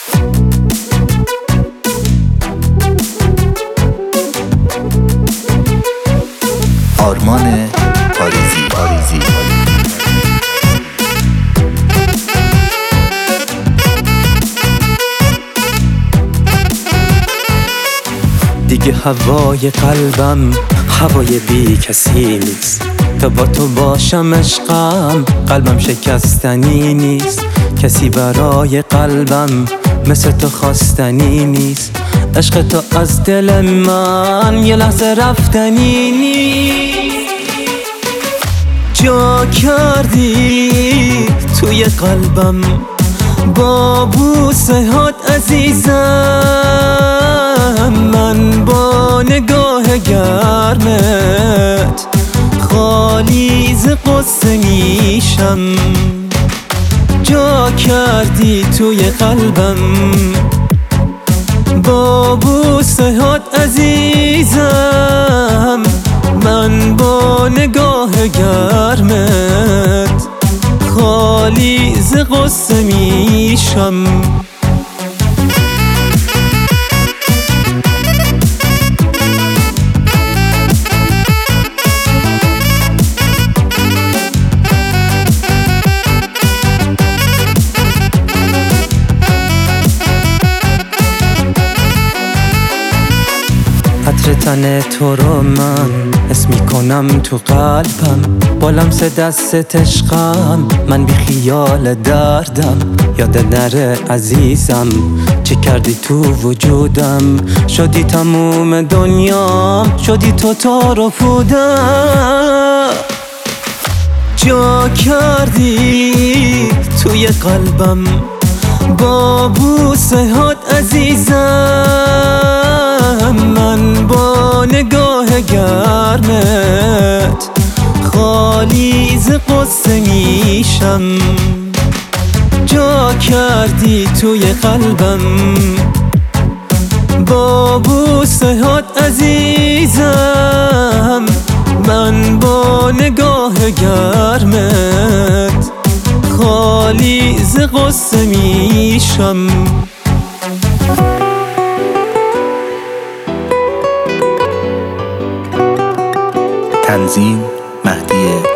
آرمان پاریزی. دیگه هوای قلبم هوای بی کسی نیست، تا با تو باشم عشقم قلبم شکستنی نیست. کسی برای قلبم مثل تو خواستنی نیست. عشق تو از دل من یه لحظه رفتنی نیست. جا کردی توی قلبم با بوسه هات عزیزم، من با نگاه گرمت خالی ز قصه میشم. جا کردی توی قلبم با بوسه هات عزیزم، من با نگاه گرمت خالی ز قصه میشم. عطر تن تو رو من حس میکنم تو قلبم، با لمس دست عشقم من بی خیال دردم. یاد نره عزیزم چی کردی تو وجودم، شدی تموم دنیام، شدی تو تار و پودم. جا کردی توی قلبم با بوسه هات عزیزم، من با نگاه گرمت خالی ز قصه میشم. جا کردی توی قلبم با بوسه هات عزیزم، من با نگاه گرمت خالی ز قصه میشم. تنظیم مهدی